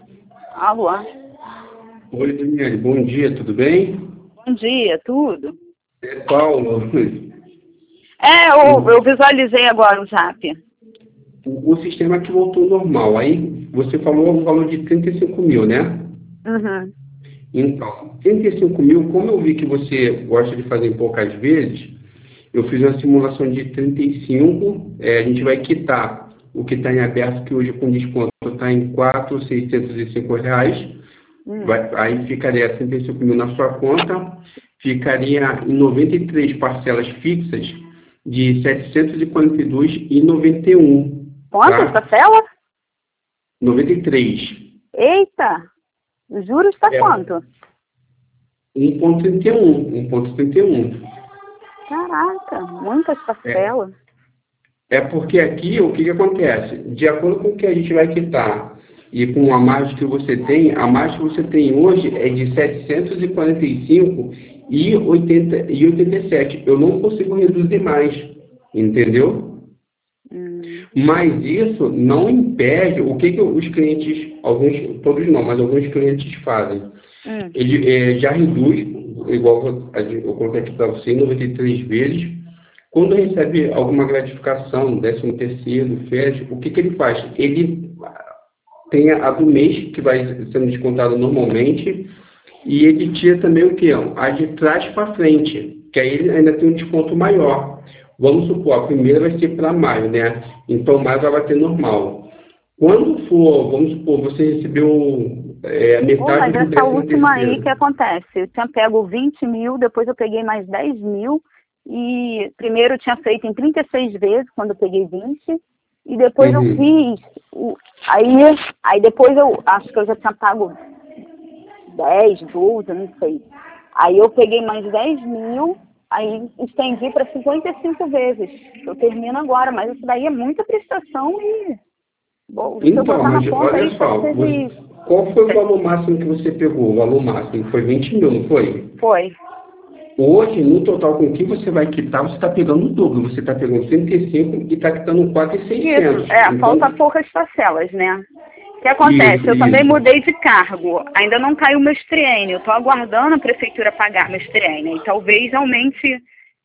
Alô? Oi, Daniele, bom dia, tudo bem? Bom dia, tudo? É Paulo. Eu visualizei agora o Zap. O sistema que voltou ao normal. Aí você falou o valor de 35 mil, né? Uhum. Então, 35 mil, como eu vi que você gosta de fazer em poucas vezes, eu fiz uma simulação de 35, a gente vai quitar o que está em aberto, que hoje com desconto está em R$ 4.605. Aí ficaria 35 mil na sua conta, ficaria em 93 parcelas fixas de R$ 742,91, Quantas tá? parcelas? 93. Eita! Os juros está É quanto? 1,31. 1,31. Caraca, muitas É, parcelas. é porque aqui o que, que acontece? De acordo com o que a gente vai quitar e com a margem que você tem, a margem que você tem hoje é de 745,87. Eu não consigo reduzir mais, entendeu? Hum. Mas isso não impede o que, que os clientes, alguns, todos não, mas alguns clientes fazem. Hum. Ele já reduz, igual eu coloquei aqui para você, 93 vezes. Quando recebe alguma gratificação, 13º, férias, o que, que ele faz? Ele tem a do mês, que vai sendo descontado normalmente, e ele tira também o quê? A de trás para frente, que aí ele ainda tem um desconto maior. Vamos supor, a primeira vai ser para maio, né? Então maio vai bater normal. Quando for, vamos supor, você recebeu Pô, metade mas do essa décimo última aí que terceiro. acontece? Eu tinha pego 20 mil, depois eu peguei mais 10 mil, e primeiro eu tinha feito em 36 vezes, quando eu peguei 20, e depois eu Uhum. fiz, aí depois eu acho que eu já tinha pago 10, 12, eu não sei. Aí eu peguei mais 10 mil, aí estendi para 55 vezes. Eu termino agora, mas isso daí é muita prestação e, bom, se eu Então, botar na mas conta olha aí, só, teve... qual foi o valor máximo que você pegou? O valor máximo foi 20 mil, não foi? Foi. Hoje, no total com o que você vai quitar, você está pegando o dobro. Você está pegando 35 e está quitando Isso, 4.600. falta Então, poucas parcelas, né? O que acontece? isso, Eu também isso. mudei de cargo, ainda não caiu meu triênio, estou aguardando a prefeitura pagar meu triênio, e talvez aumente,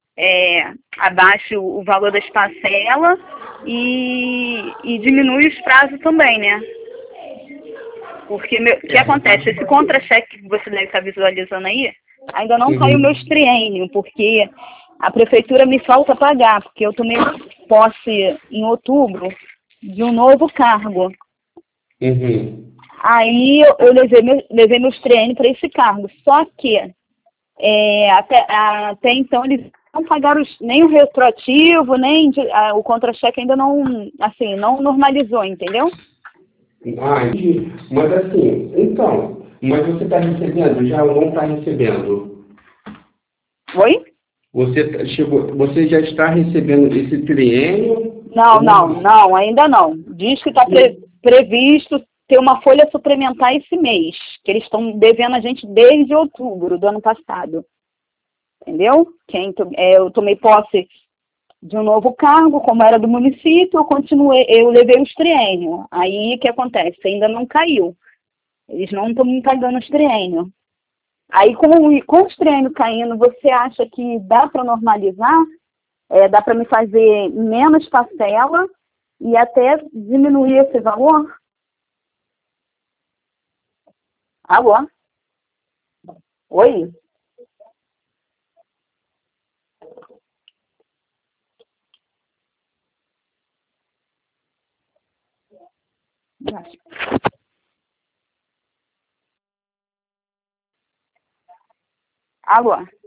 abaixe o valor das parcelas e diminui os prazos também, né? Porque o que acontece? Esse contra-cheque que você deve estar visualizando aí, ainda não caiu meu Uhum, triênio, porque a prefeitura me falta pagar, porque eu tomei posse em outubro de um novo cargo. uhum. Aí eu levei meus triênios para esse cargo. Só que até então eles não pagaram nem o retroativo, nem o contra-cheque ainda não, assim, não normalizou, entendeu? Ah, entendi. Mas assim, então, mas você está recebendo, já ou não está recebendo? Oi? Você já está recebendo esse triênio Não, ou não, não? não, ainda não. Diz que está previsto ter uma folha suplementar esse mês, que eles estão devendo a gente desde outubro do ano passado. Entendeu? Eu tomei posse de um novo cargo, como era do município, eu levei os triênios. Aí o que acontece? Ainda não caiu. Eles não estão me pagando os triênios. Aí com os triênios caindo, você acha que dá para normalizar? Dá para me fazer menos parcela e até diminuir esse valor? Alô? Oi? Alô?